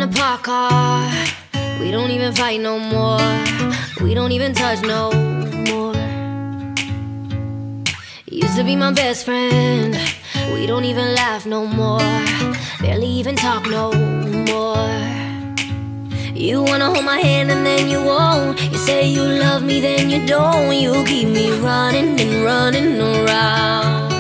a park car. We don't even fight no more. We don't even touch no more. Used to be my best friend. We don't even laugh no more. Barely even talk no more. You wanna hold my hand and then you won't. You say you love me, then you don't. You keep me running and running around.